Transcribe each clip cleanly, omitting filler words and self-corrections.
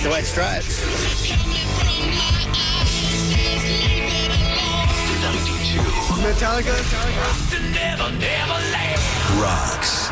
The White Stripes. 92. Metallica. Rocks.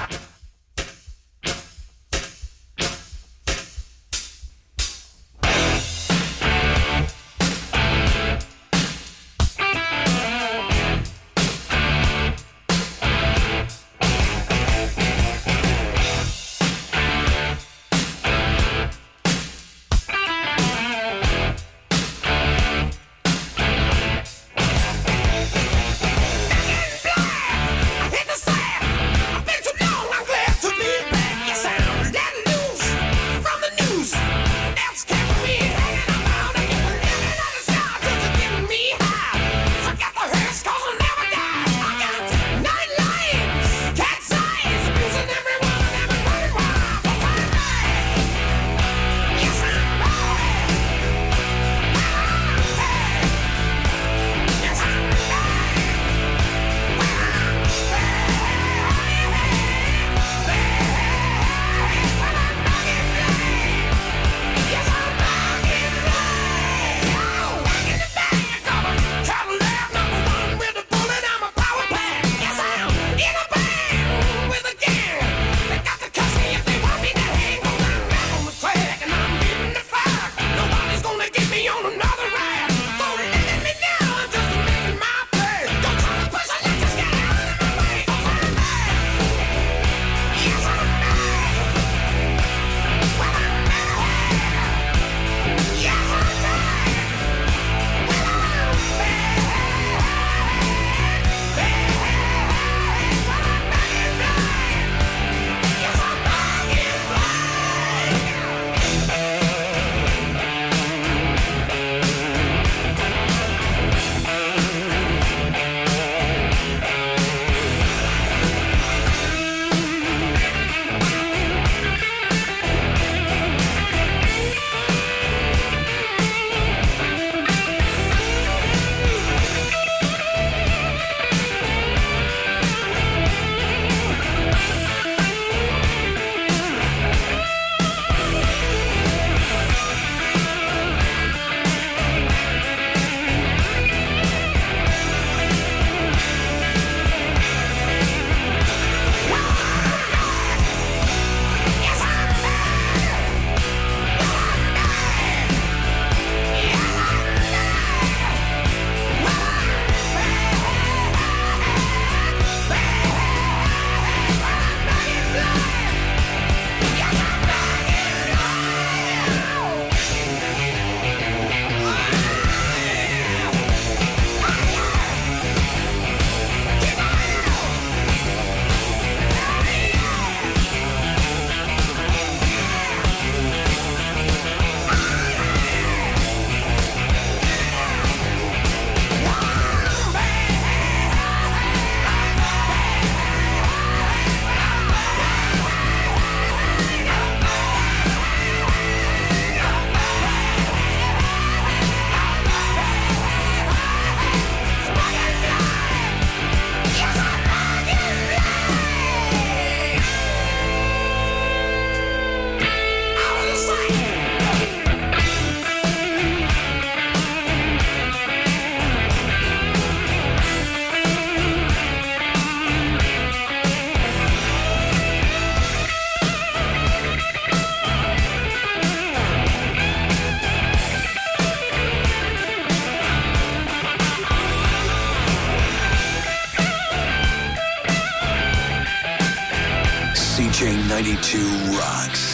CJ92 rocks.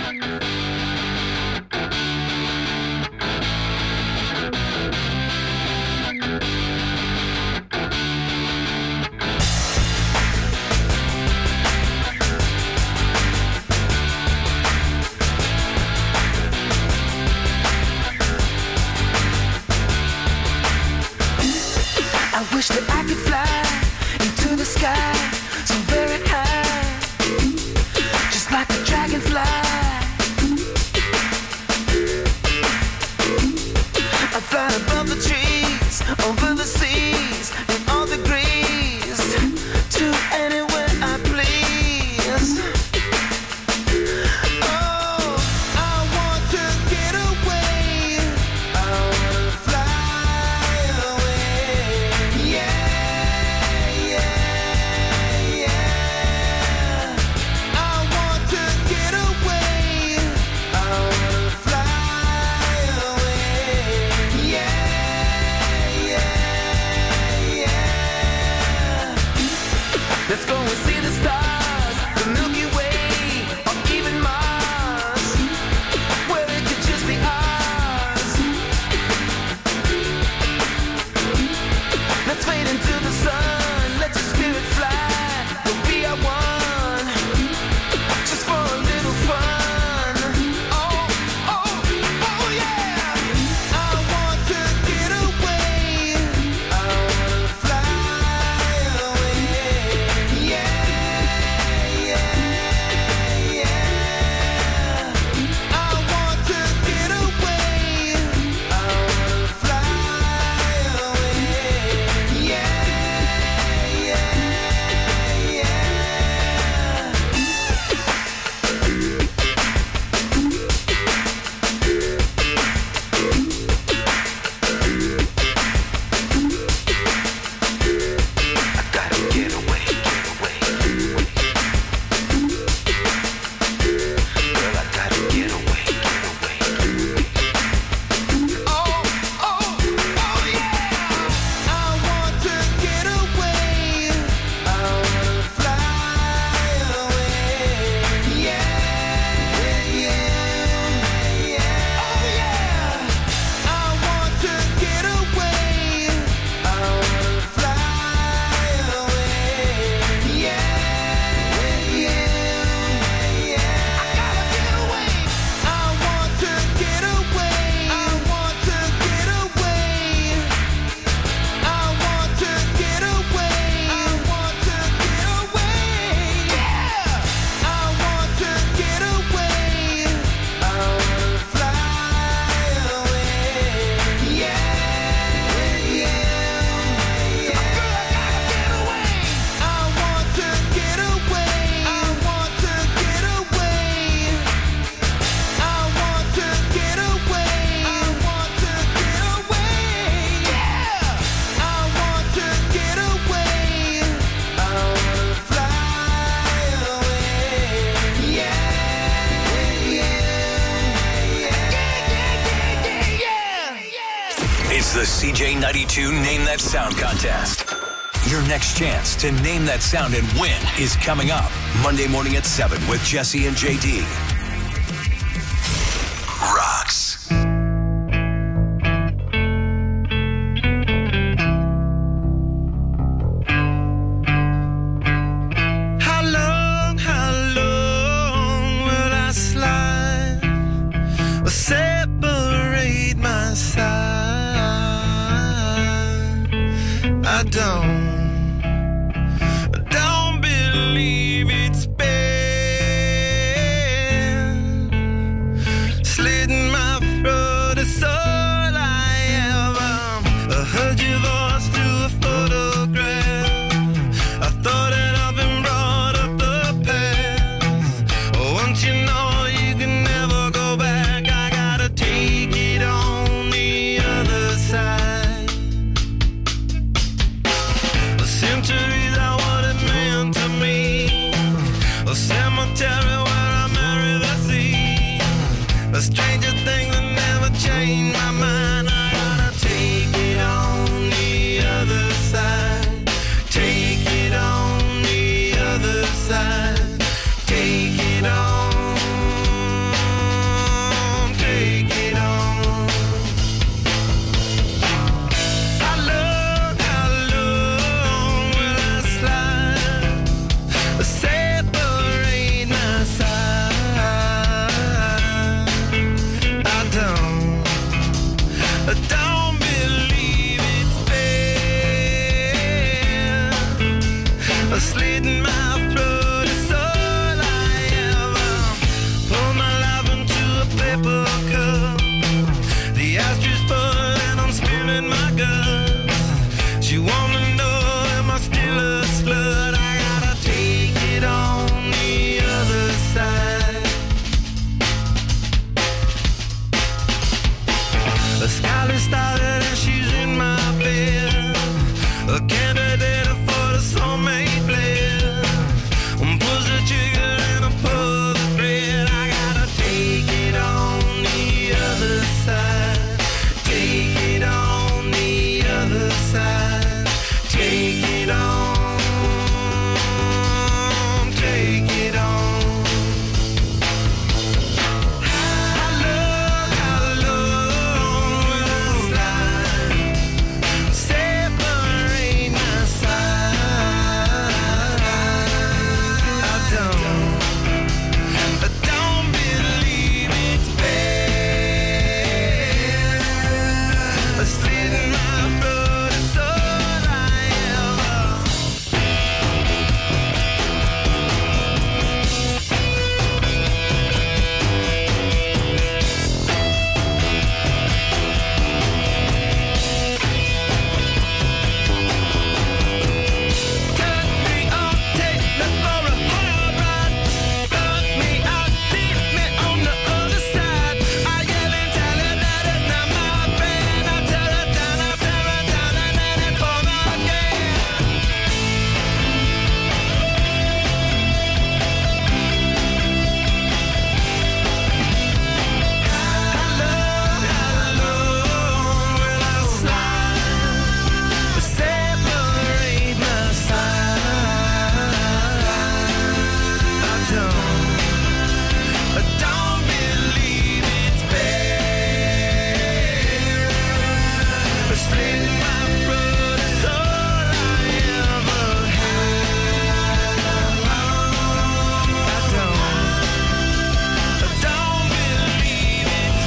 I wish that I could fly into the sky so very high, just like a dragonfly. I fly above the trees, over the seas, in all degrees, to anywhere I please. Oh, I want to give CJ92 Name That Sound contest. Your next chance to name that sound and win is coming up Monday morning at 7 with Jesse and JD. Rocks. Don't believe it's been slitting my throat, it's all I ever heard your voice through a photograph. I thought that I've been brought up the past. Once you know you can never go back, I gotta take it on the other side. Centuries are what it meant to me. A cemetery where I marry the sea. A stranger thing that never changed my mind. I gotta take it on the other side. Take it on the other side. Take it on. Take it on. Separate my side. I don't believe it's been slitting my throat, it's all I ever. Pour my life into a paper cup. The ashes full and I'm spilling my guts. She wanna know, am I still a slut? I gotta take it on the other side. A skyline started and she's in my bed. A candidate for the soulmate bled. Pulls the trigger and I pull the thread. I gotta take it on the other side. Take it on the other side. Take it on. Take it on. How long will I slide? Separate my side. I don't believe it's been slitting my throat, it's all I ever. Turn me on, take me for a hard ride. Burn me out, leave me on the other side. I yell and tell her that it's not my friend. I tear her down, and then it fall again. How long will I slide? Separate my side. I don't believe it's been slitting my throat, it's all I ever had. I don't believe it's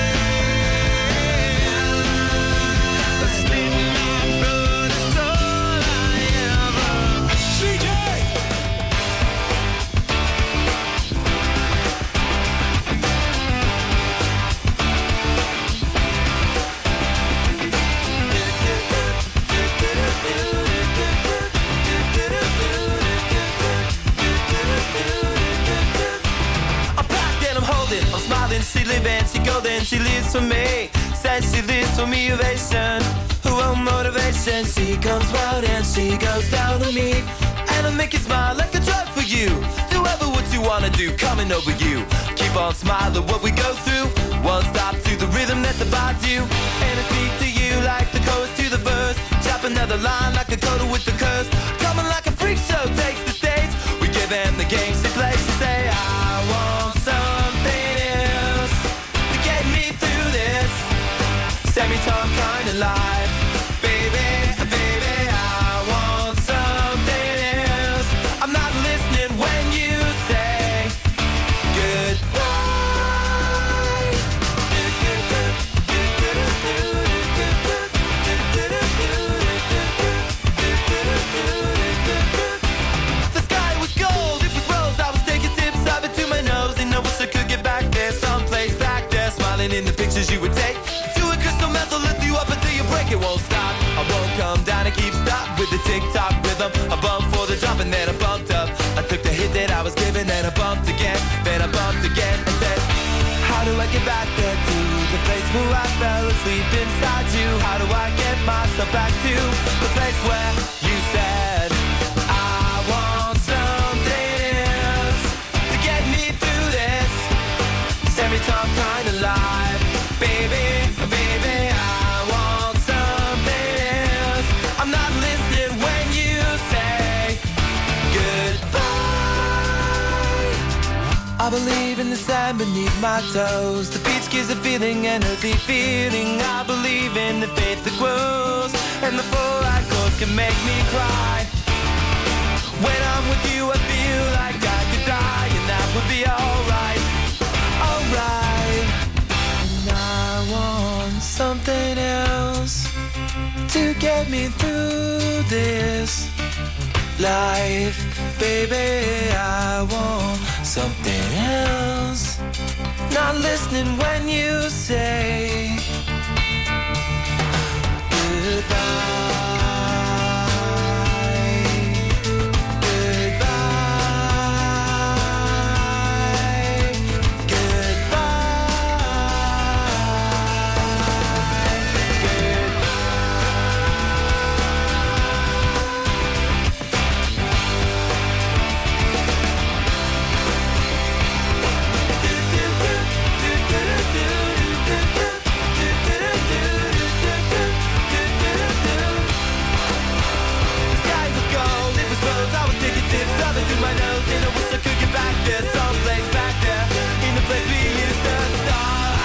been slitting my throat, it's all I ever. CJ! I'm packed and I'm holding, I'm smiling, she living, she golden, she lives for me. Says she lives for me, ovation, her own motivation. She comes round and she goes down on me, and I make it smile like a drug for you. Do ever what you wanna do, coming over you. Keep on smiling what we go through. One stop to the rhythm that divides you, and I speak to you like the chorus to the verse. Chop another line like a coda with the curse. Coming like a freak show takes the stage. We give them the games to play. She say, I want something else to get me through this semi-time kind of life. Baby, baby, I want something else. I'm not listening when you say goodbye. The sky was gold, it was rose. I was taking sips of it to my nose, and I wish I could get back there, someplace back there, smiling in the pictures you would take. To a crystal method, lift you up until you break. It won't stop. I won't come down and keep stop with the tick-tock rhythm. I bumped for the drop and then I bumped up. I took the hit that I was given and I bumped again. Then I bumped again and said, how do I get back there to the place where I fell asleep inside you? How do I get myself back to the place where you said I want something else to get me through this semi-time kind of life. Baby, baby, I want something else. I'm not listening when you say goodbye. I believe in the sand beneath my toes. The beach gives a feeling, an earthly feeling. I believe in the faith that grows, and the four-line chord can make me cry. When I'm with you, I feel like I could die, and that would be alright, alright. And I want something else to get me through this life. Baby, I want something else. Not listening when you say goodbye. To my nose, and I wish I could get back there, someplace back there, in the place we used to start.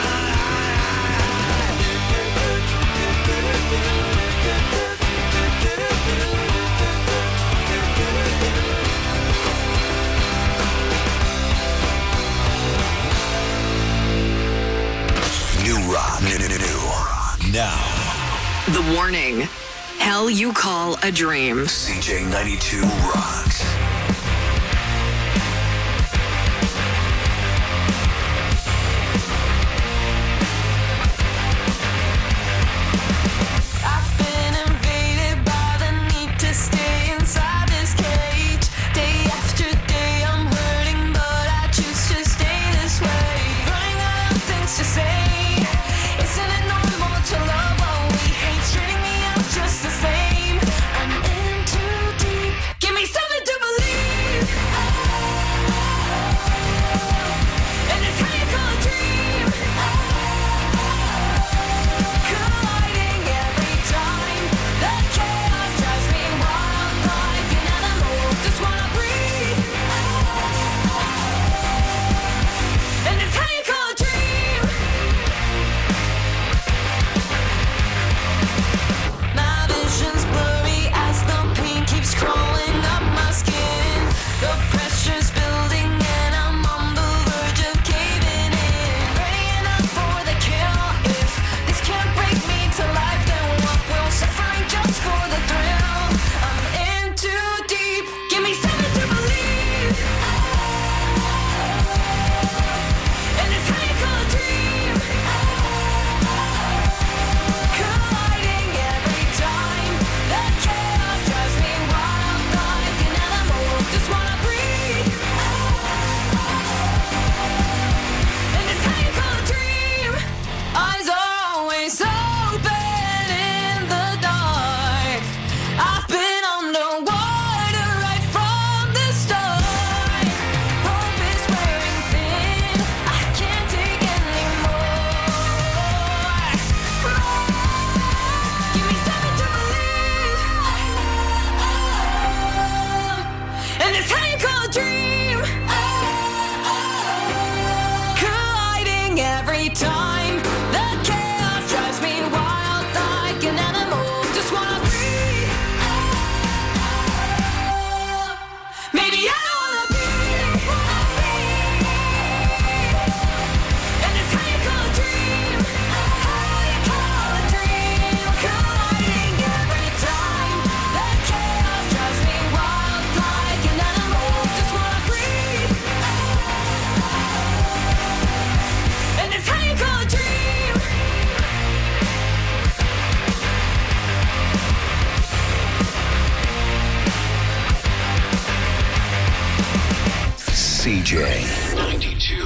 New rock. New. Now. The Warning. Hell You Call a Dream. CJ 92 rocks. Give me something to believe. CJ 92.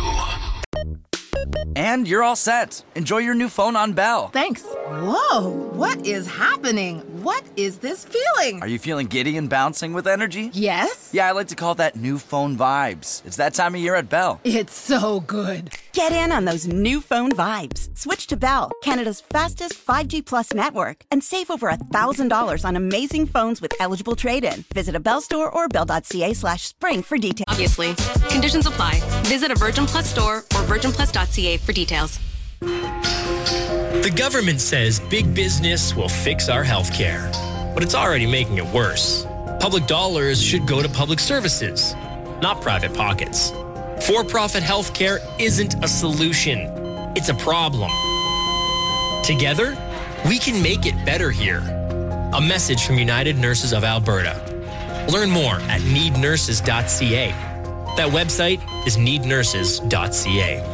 And you're all set. Enjoy your new phone on Bell. Thanks. Whoa, what is happening? What is this feeling? Are you feeling giddy and bouncing with energy? Yes. Yeah, I like to call that new phone vibes. It's that time of year at Bell. It's so good. Get in on those new phone vibes. Switch to Bell, Canada's fastest 5G Plus network, and save over $1,000 on amazing phones with eligible trade-in. Visit a Bell store or bell.ca/spring for details. Obviously, conditions apply. Visit a Virgin Plus store or virginplus.ca for details. The government says big business will fix our healthcare, but it's already making it worse. Public dollars should go to public services, not private pockets. For-profit healthcare isn't a solution. It's a problem. Together, we can make it better here. A message from United Nurses of Alberta. Learn more at neednurses.ca. That website is neednurses.ca.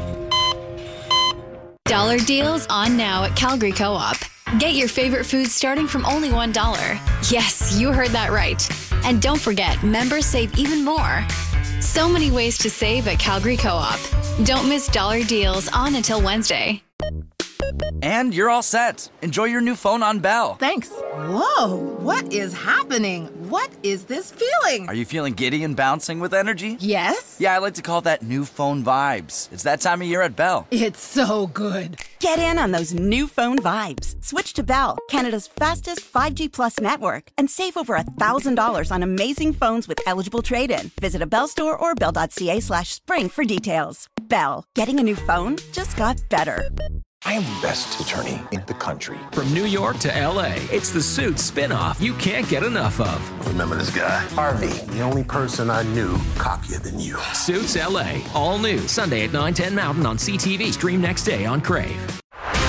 Dollar deals on now at Calgary Co-op. Get your favorite foods starting from only $1. Yes, you heard that right. And don't forget, members save even more. So many ways to save at Calgary Co-op. Don't miss dollar deals on until Wednesday. And you're all set. Enjoy your new phone on Bell. Thanks. Whoa, what is happening? What is this feeling? Are you feeling giddy and bouncing with energy? Yes. Yeah, I like to call that new phone vibes. It's that time of year at Bell. It's so good. Get in on those new phone vibes. Switch to Bell, Canada's fastest 5G Plus network, and save over $1,000 on amazing phones with eligible trade-in. Visit a Bell store or bell.ca/spring for details. Bell, getting a new phone just got better. I am the best attorney in the country. From New York to LA, it's the Suits spinoff you can't get enough of. Remember this guy? Harvey, the only person I knew cockier than you. Suits LA, all new, Sunday at 9/10 Mountain on CTV. Stream next day on Crave.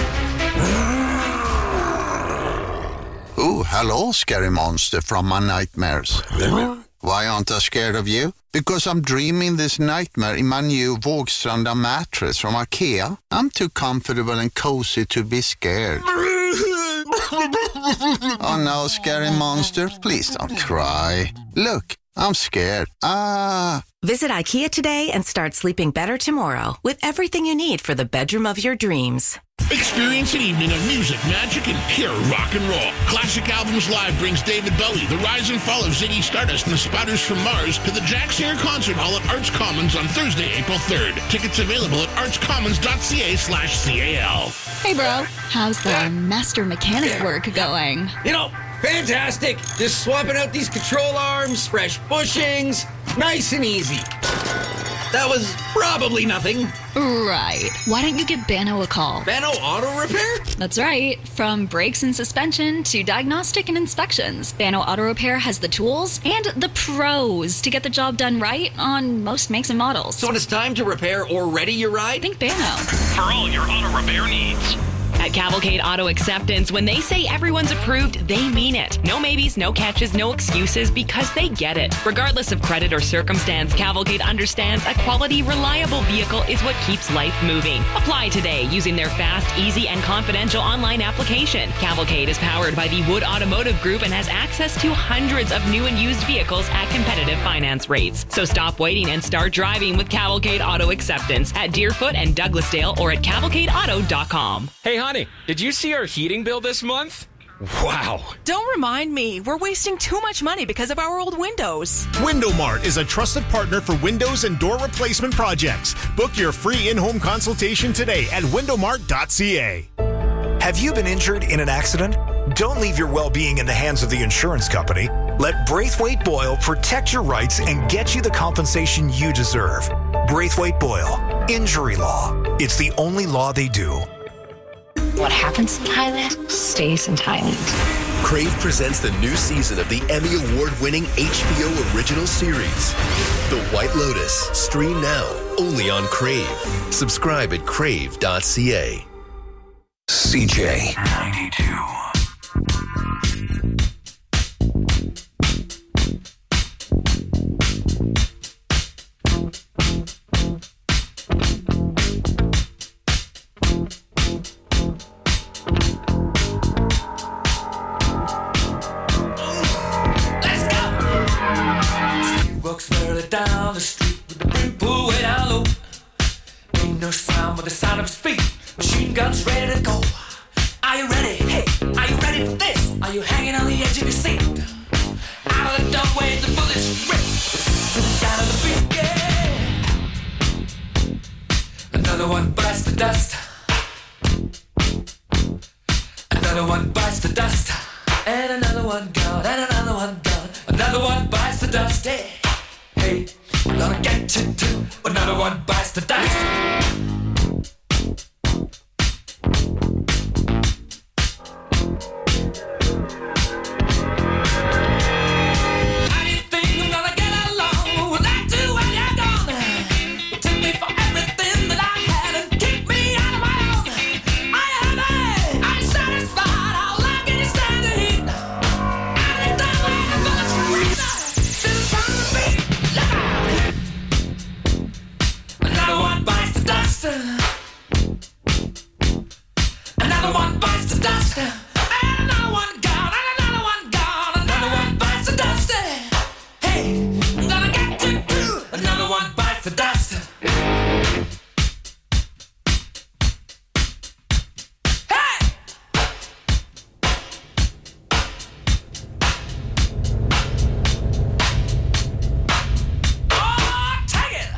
Oh, hello, scary monster from my nightmares. Why aren't I scared of you? Because I'm dreaming this nightmare in my new Vågstranda mattress from IKEA. I'm too comfortable and cozy to be scared. Oh no, scary monster, please don't cry. Look, I'm scared. Visit IKEA today and start sleeping better tomorrow with everything you need for the bedroom of your dreams. Experience an evening of music, magic, and pure rock and roll. Classic Albums Live brings David Bowie, the rise and fall of Ziggy Stardust, and the Spouters from Mars to the Jack Singer Concert Hall at Arts Commons on Thursday, April 3rd. Tickets available at artscommons.ca/CAL. Hey, bro. How's the master mechanic work going? You know, fantastic. Just swapping out these control arms, fresh bushings, nice and easy. That was probably nothing. Right. Why don't you give Bano a call? Bano Auto Repair? That's right. From brakes and suspension to diagnostic and inspections, Bano Auto Repair has the tools and the pros to get the job done right on most makes and models. So when it's time to repair or ready your ride? Think Bano. For all your auto repair needs. At Cavalcade Auto Acceptance, when they say everyone's approved, they mean it. No maybes, no catches, no excuses, because they get it. Regardless of credit or circumstance, Cavalcade understands a quality, reliable vehicle is what keeps life moving. Apply today using their fast, easy, and confidential online application. Cavalcade is powered by the Wood Automotive Group and has access to hundreds of new and used vehicles at competitive finance rates. So stop waiting and start driving with Cavalcade Auto Acceptance at Deerfoot and Douglasdale or at cavalcadeauto.com. Hey, honey, did you see our heating bill this month? Wow. Don't remind me. We're wasting too much money because of our old windows. WindowMart is a trusted partner for windows and door replacement projects. Book your free in-home consultation today at windowmart.ca. Have you been injured in an accident? Don't leave your well-being in the hands of the insurance company. Let Braithwaite Boyle protect your rights and get you the compensation you deserve. Braithwaite Boyle. Injury law. It's the only law they do. What happens in Thailand stays in Thailand. Crave presents the new season of the Emmy Award-winning HBO original series, The White Lotus. Stream now, only on Crave. Subscribe at crave.ca. CJ 92. Down the street with the brim pool. No sound but the sound of speed. Machine guns ready to go. Are you ready? Hey, are you ready for this? Are you hanging on the edge of your seat? Out of the doorway, the bullets rip to the sound of the beat. Yeah. Another one bites the dust. Another one bites the dust. And another one gone. And another one gone. Another one bites the dust. Hey, hey, I'm gonna get you too. Another one bites the dust. Another one bites the dust. And another one gone. And another one gone. Another one bites the dust. Hey, I'm gonna get you too. Another one bites the dust. Hey! Oh, take it!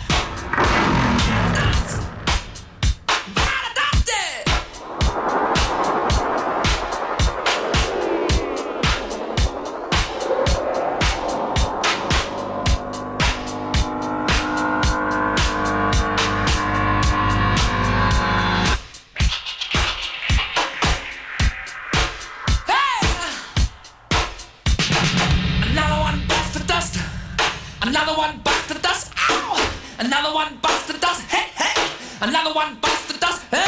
Another one bites the dust. Ow! Another one bites the dust. Hey, hey! Another one bites the dust. Hey!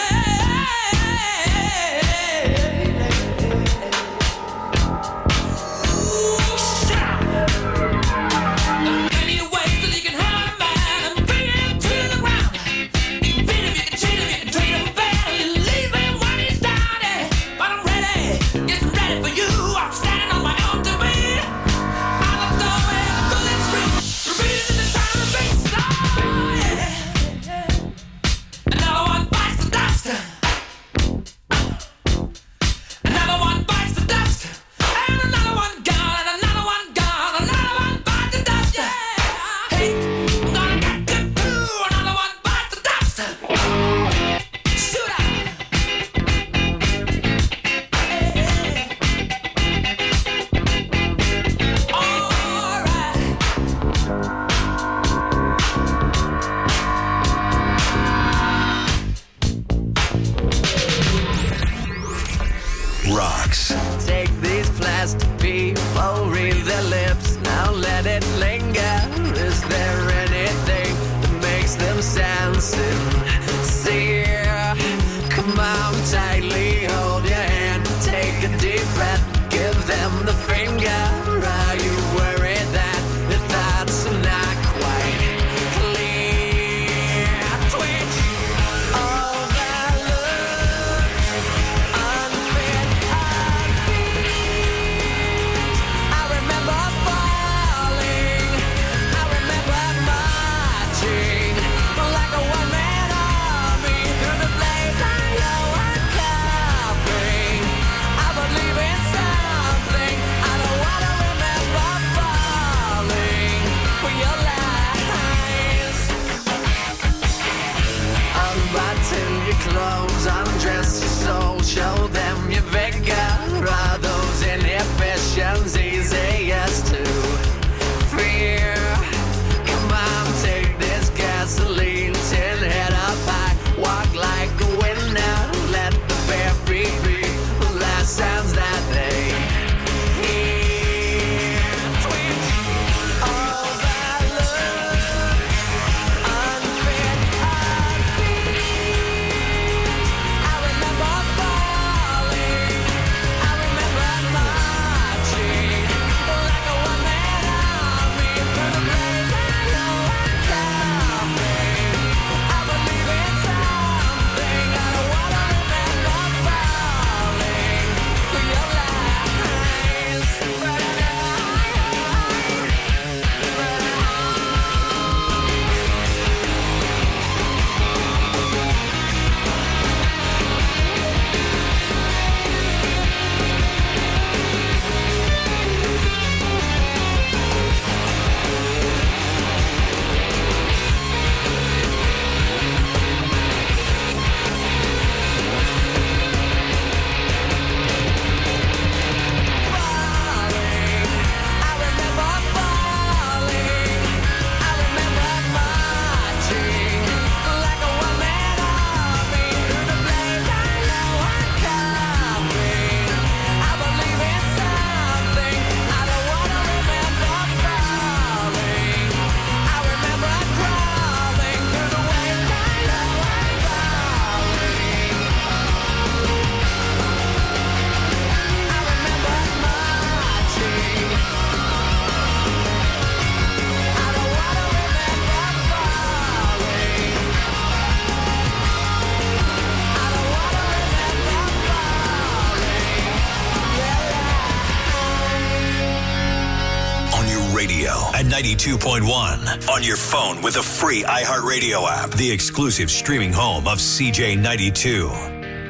Ooh, shit! Any way that you can hurt a man and bring him to the ground. You can beat him, you can cheat him, you can treat him bad. You leave him when he's down. But I'm ready. Yes, I'm ready for you. I'm standing on my own to be. Another one bites the at 92.1. On your phone with the free iHeartRadio app, the exclusive streaming home of CJ92.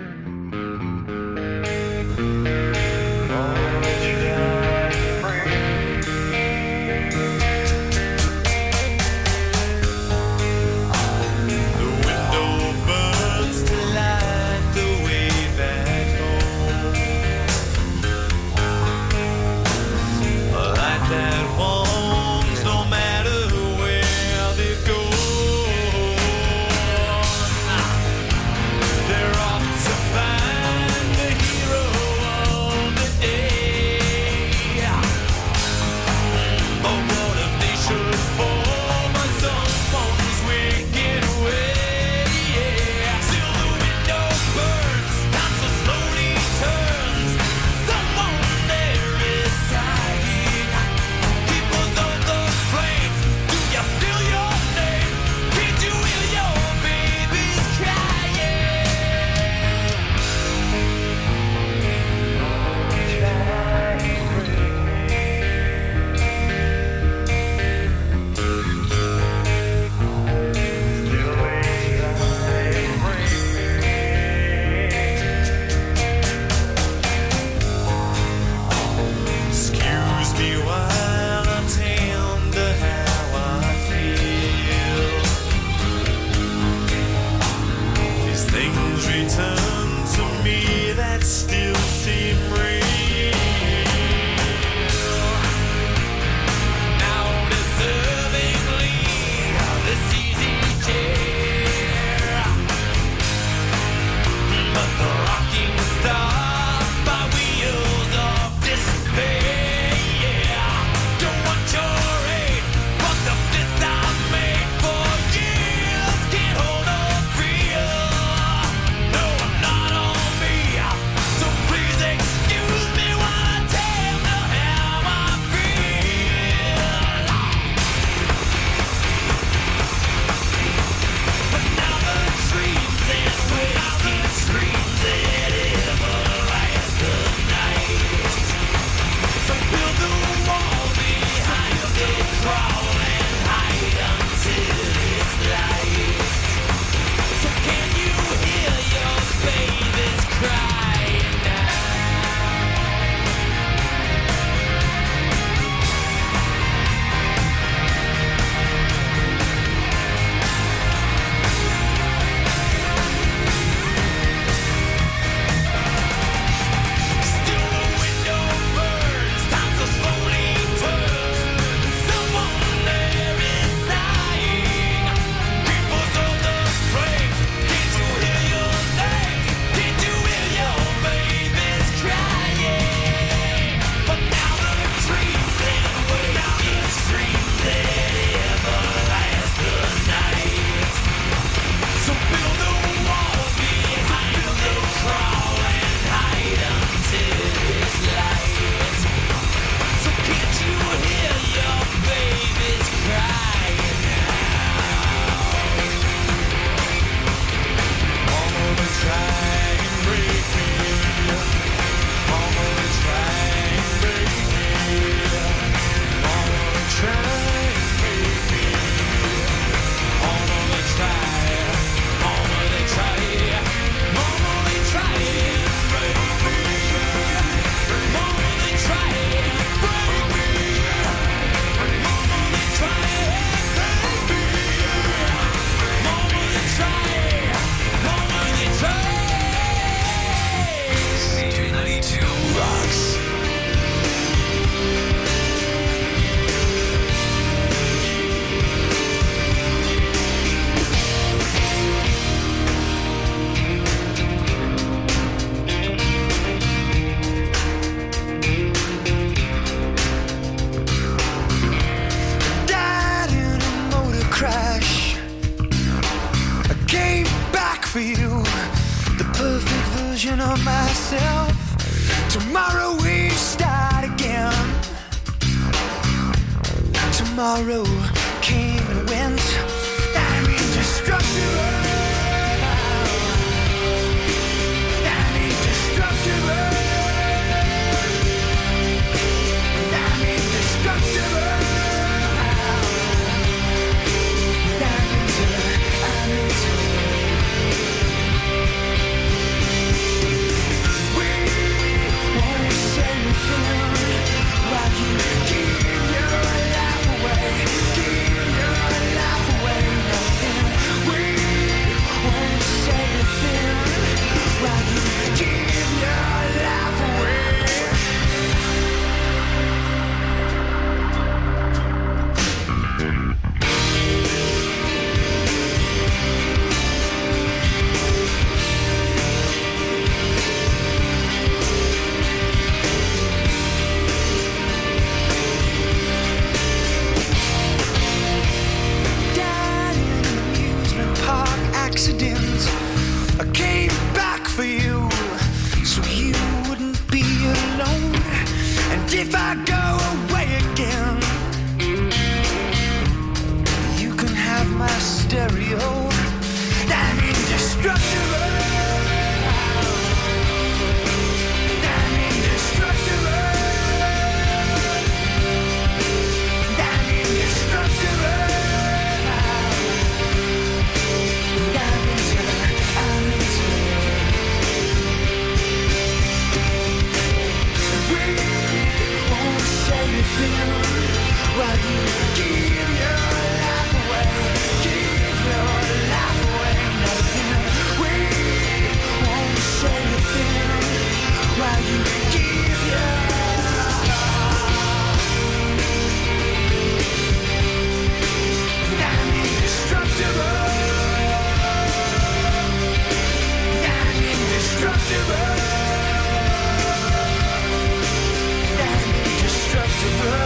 for you, the perfect version of myself. Tomorrow we start again. Tomorrow came and went. I'm indestructible. I'm indestructible. I'm indestructible. What if I go away again? You can have my stereo. I'm indestructible. I'm indestructible. I'm indestructible. I'm into We won't say a thing while you give your life away. Give your life away. Nothing. We won't say a thing while you give your I'm indestructible. I'm indestructible. I'm indestructible.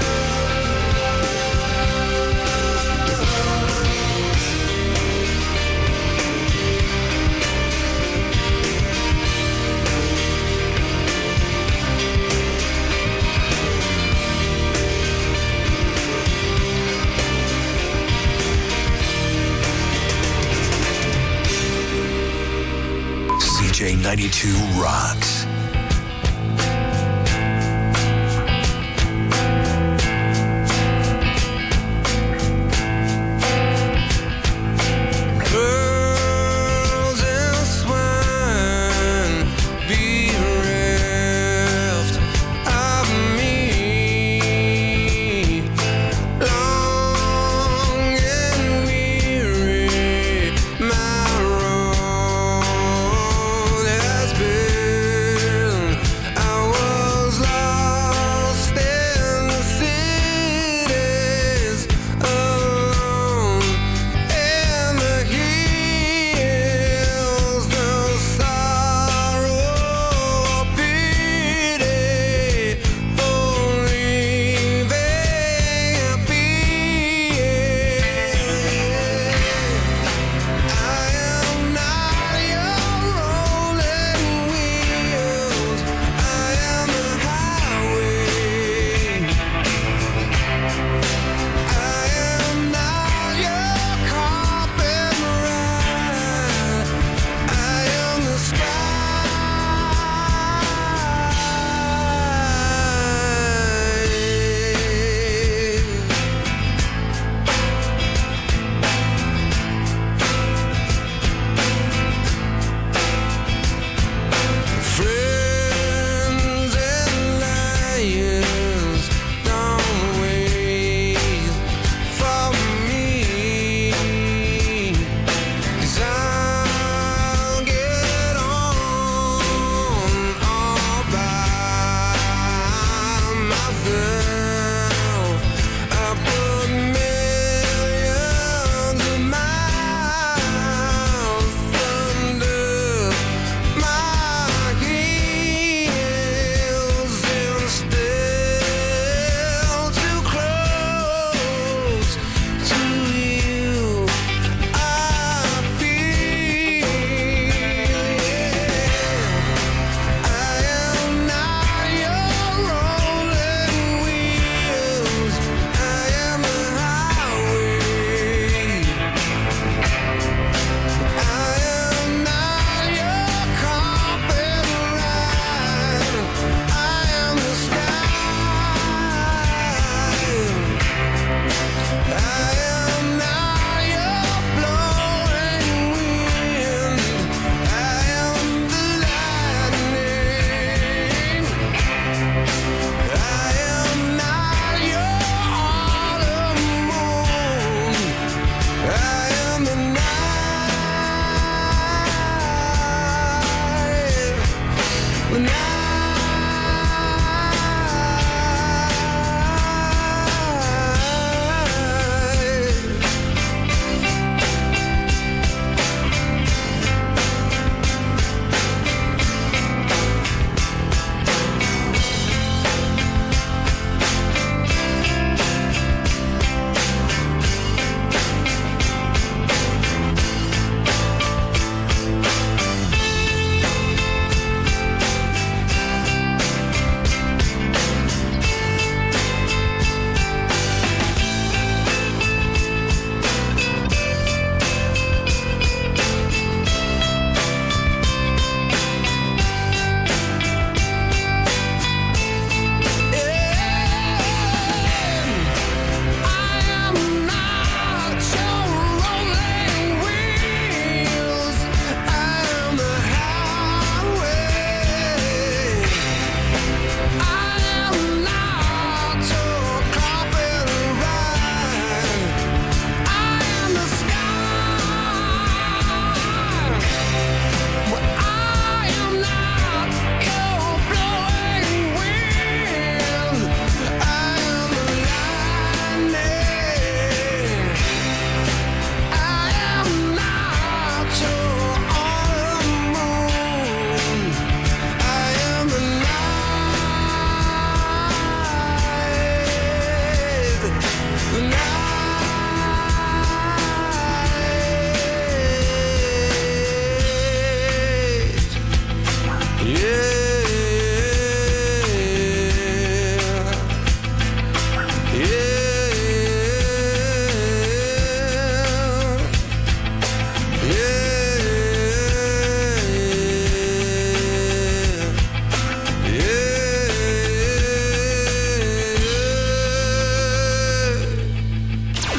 CJ92 rocks. Pearls and swine be reft of me. Long and weary, my road has been. I was lost in the cities alone. And the hills, no sorrow or pity, only vain I am not your rolling wheels. I am the highway. I am not your carpet ride. I am the Friends and lions, don't wait for me, 'cause I'll get on all by myself. I put millions of miles under my heels and still too close to you. I feel I am not your rolling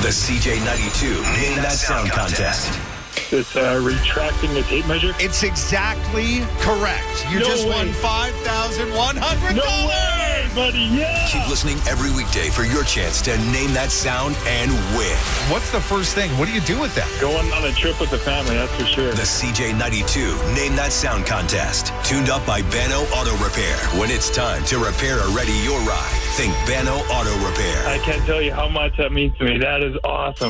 The CJ92 Name That Sound Contest. It's retracting the tape measure. It's exactly correct. You just won $5,100. No way, buddy. Yeah. Keep listening every weekday for your chance to name that sound and win. What's the first thing? What do you do with that? Going on a trip with the family, that's for sure. The CJ92 Name That Sound Contest. Tuned up by Bano Auto Repair. When it's time to repair or ready your ride, think Bano Auto Repair. I can't tell you how much that means to me. That is awesome.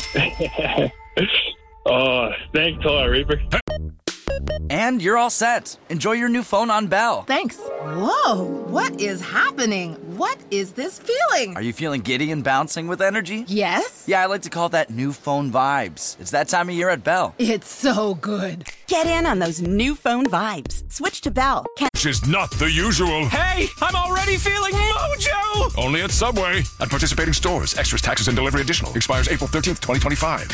Oh, thanks a lot, Reaper. And you're all set. Enjoy your new phone on Bell. Thanks. Whoa, what is happening? What is this feeling? Are you feeling giddy and bouncing with energy? Yes. Yeah, I like to call that new phone vibes. It's that time of year at Bell. It's so good. Get in on those new phone vibes. Switch to Bell. Which is not the usual. Hey, I'm already feeling mojo! Only at Subway. At participating stores. Extras, taxes, and delivery additional. Expires April 13th, 2025.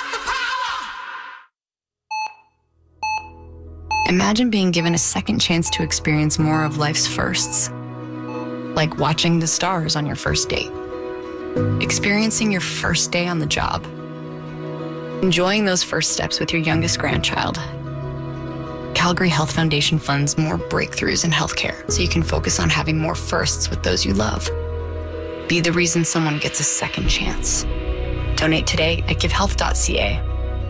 Imagine being given a second chance to experience more of life's firsts. Like watching the stars on your first date. Experiencing your first day on the job. Enjoying those first steps with your youngest grandchild. Calgary Health Foundation funds more breakthroughs in healthcare so you can focus on having more firsts with those you love. Be the reason someone gets a second chance. Donate today at givehealth.ca.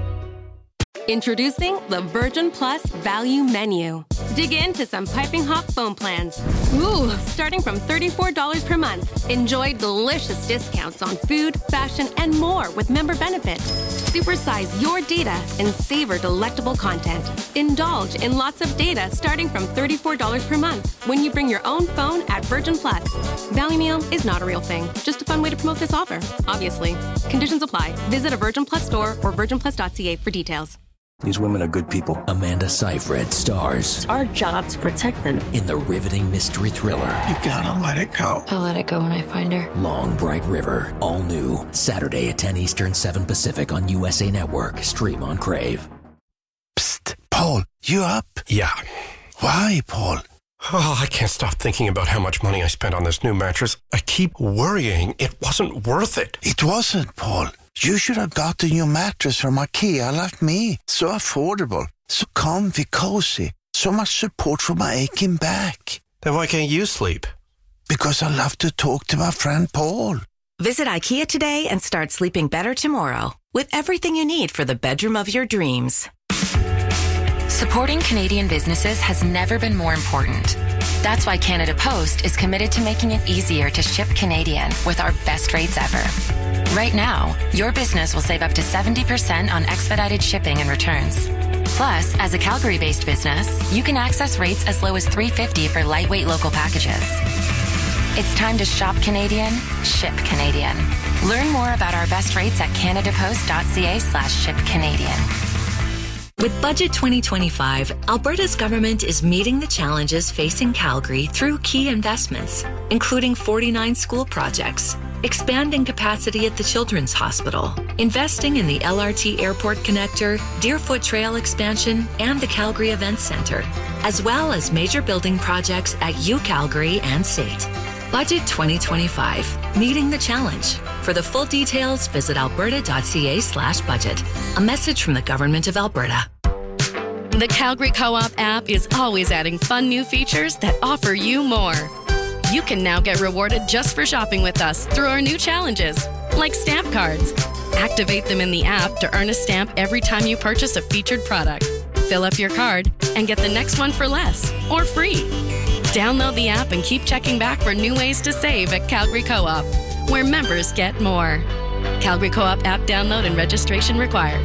Introducing the Virgin Plus Value Menu. Dig into some piping hot phone plans. Ooh, starting from $34 per month. Enjoy delicious discounts on food, fashion, and more with member benefits. Supersize your data and savor delectable content. Indulge in lots of data starting from $34 per month when you bring your own phone at Virgin Plus. Value Meal is not a real thing, just a fun way to promote this offer, obviously. Conditions apply. Visit a Virgin Plus store or virginplus.ca for details. These women are good people. Amanda Seyfried stars. It's our job to protect them. In the riveting mystery thriller. You gotta let it go. I'll let it go when I find her. Long Bright River. All new. Saturday at 10 Eastern, 7 Pacific on USA Network. Stream on Crave. Psst. Paul, you up? Yeah. Why, Paul? Oh, I can't stop thinking about how much money I spent on this new mattress. I keep worrying it wasn't worth it. It wasn't, Paul. You should have got a new mattress from IKEA like me. So affordable, so comfy, cozy, so much support for my aching back. Then why can't you sleep? Because I love to talk to my friend Paul. Visit IKEA today and start sleeping better tomorrow with everything you need for the bedroom of your dreams. Supporting Canadian businesses has never been more important. That's why Canada Post is committed to making it easier to ship Canadian with our best rates ever. Right now, your business will save up to 70% on expedited shipping and returns. Plus, as a Calgary-based business, you can access rates as low as $3.50 for lightweight local packages. It's time to shop Canadian, ship Canadian. Learn more about our best rates at canadapost.ca/shipcanadian. With Budget 2025, Alberta's government is meeting the challenges facing Calgary through key investments, including 49 school projects, expanding capacity at the Children's Hospital, investing in the LRT Airport Connector, Deerfoot Trail expansion, and the Calgary Events Centre, as well as major building projects at UCalgary and State. Budget 2025, meeting the challenge. For the full details, visit alberta.ca/budget. A message from the Government of Alberta. The Calgary Co-op app is always adding fun new features that offer you more. You can now get rewarded just for shopping with us through our new challenges, like stamp cards. Activate them in the app to earn a stamp every time you purchase a featured product. Fill up your card and get the next one for less or free. Download the app and keep checking back for new ways to save at Calgary Co-op, where members get more. Calgary Co-op app download and registration required.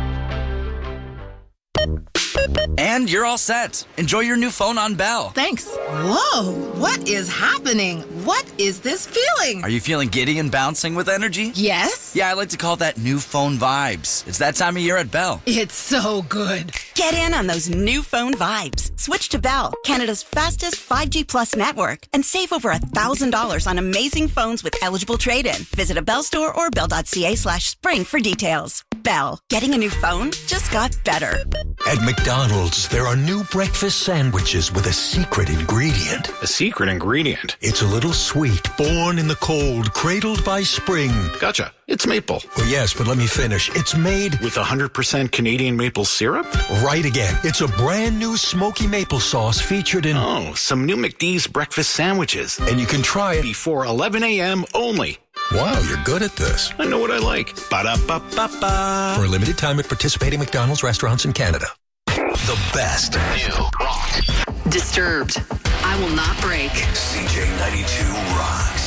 And you're all set. Enjoy your new phone on Bell. Thanks. Whoa, what is happening? What is this feeling? Are you feeling giddy and bouncing with energy? Yes. Yeah, I like to call that new phone vibes. It's that time of year at Bell. It's so good. Get in on those new phone vibes. Switch to Bell, Canada's fastest 5G Plus network, and save over $1,000 on amazing phones with eligible trade-in. Visit a Bell store or bell.ca/spring for details. Bell. Getting a new phone just got better. At McDonald's, there are new breakfast sandwiches with a secret ingredient. A secret ingredient? It's a little sweet, born in the cold, cradled by spring. Gotcha. It's maple. Well, yes, but let me finish. It's made with 100% Canadian maple syrup? Right again. It's a brand new smoky maple sauce featured in... Oh, some new McD's breakfast sandwiches. And you can try it before 11 a.m. only. Wow, you're good at this. I know what I like. Ba-da-ba-ba-ba. For a limited time at participating McDonald's restaurants in Canada. The best new rock. Disturbed. I Will Not Break. CJ92 rocks.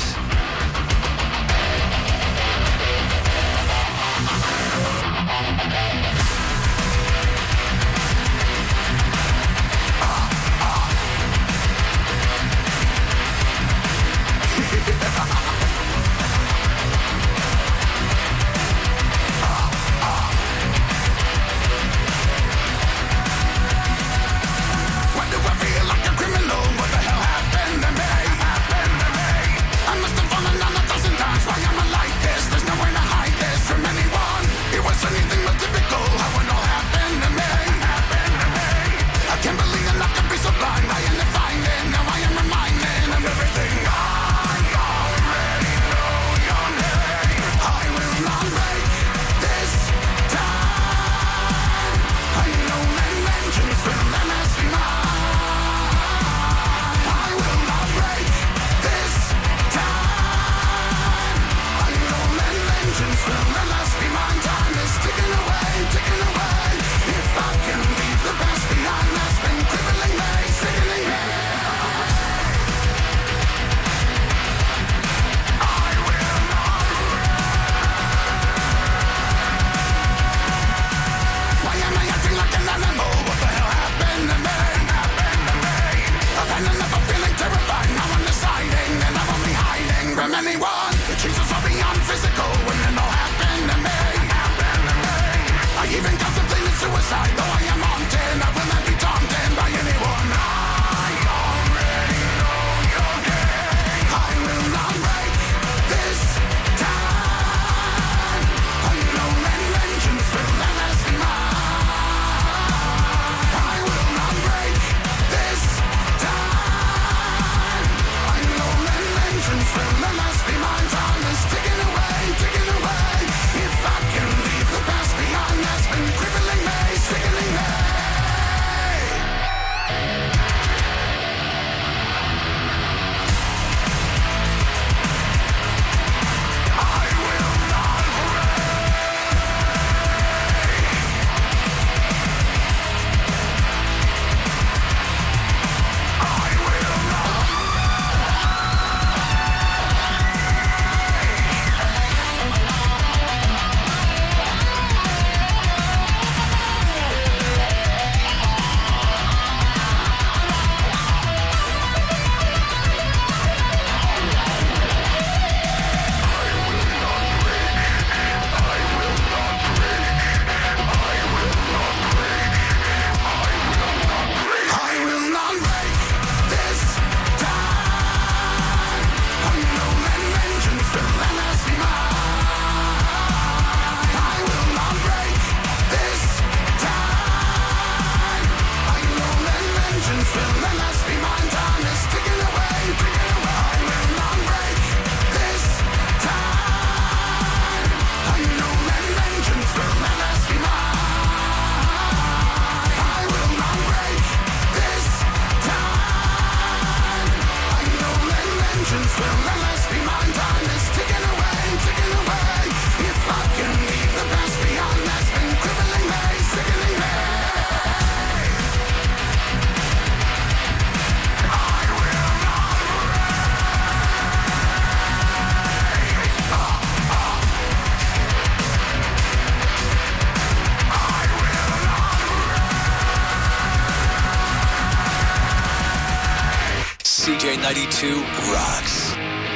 CJ92 rocks.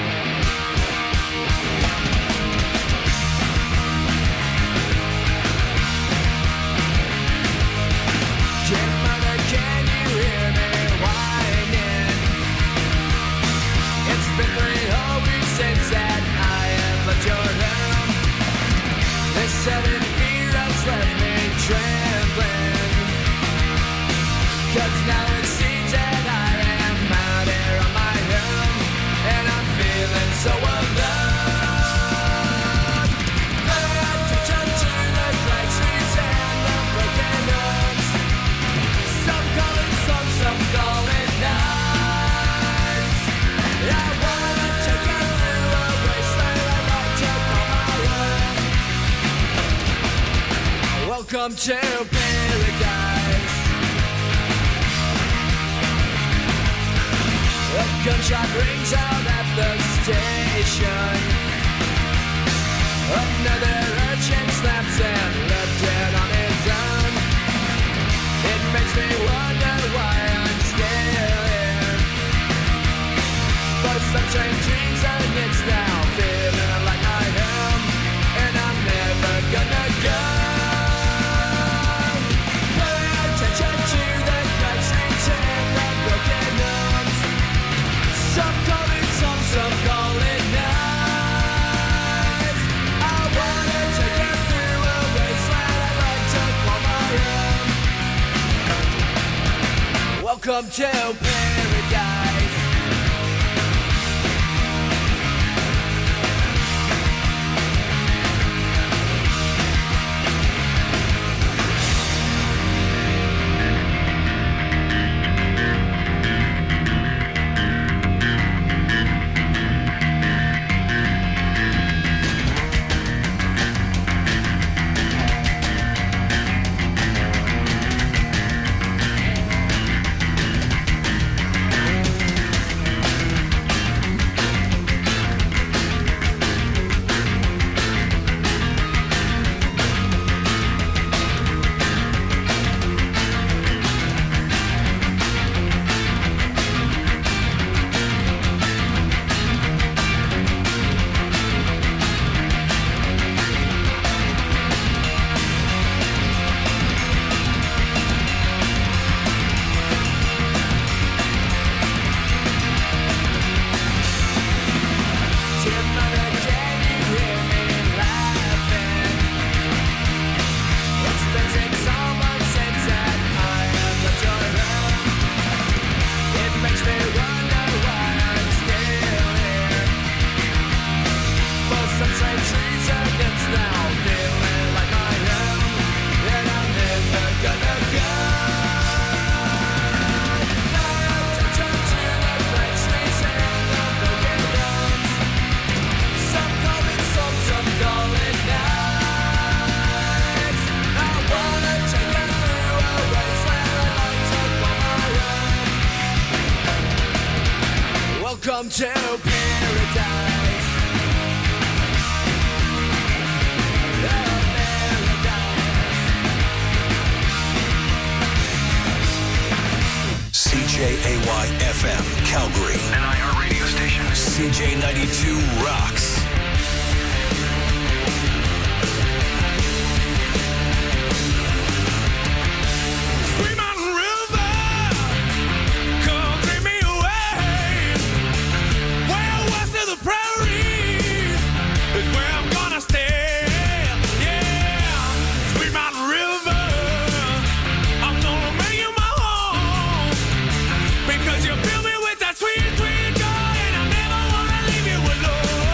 Mother, can you hear me whining? It's been 3 whole weeks since that I have left your room. There's sudden fear Welcome to paradise. A gunshot rings out at the station. Another urchin snaps and left dead on his own. It makes me wonder why I'm still here. But some strange reason it's now feeling like my home, and I'm never gonna go. Pay attention to the cracks and the broken homes. Some call it some call it nights. I wanna take you through a wasteland I'd like to call my own. Welcome to paradise. Welcome to paradise. CJAY FM, Calgary. An IR radio station. CJ92 rocks. Because you fill me with that sweet, sweet joy, and I never wanna leave you alone.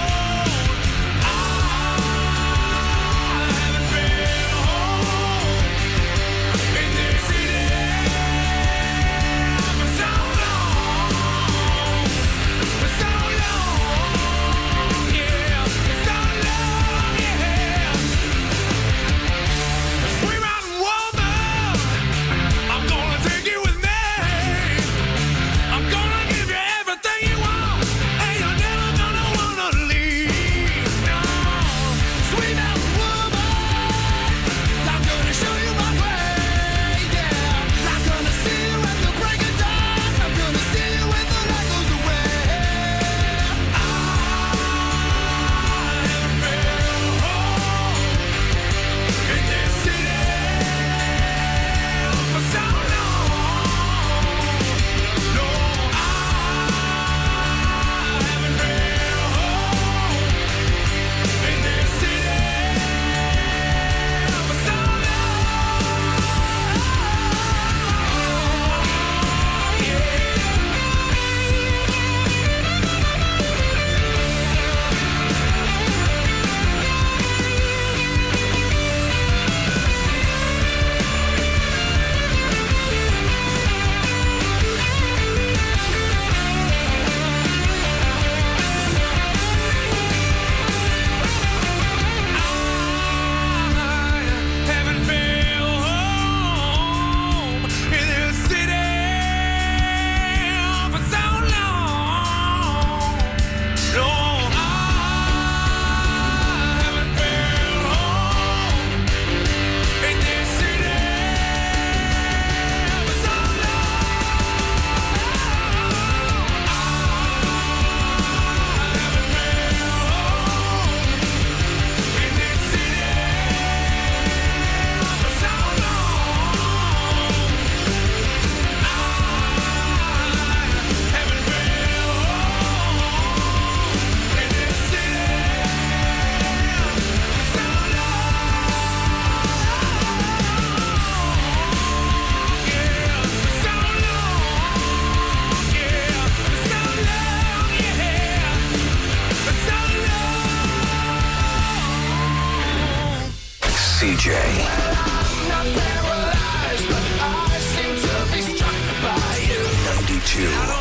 DJ. Not paralyzed, but I seem to be struck by you. 92.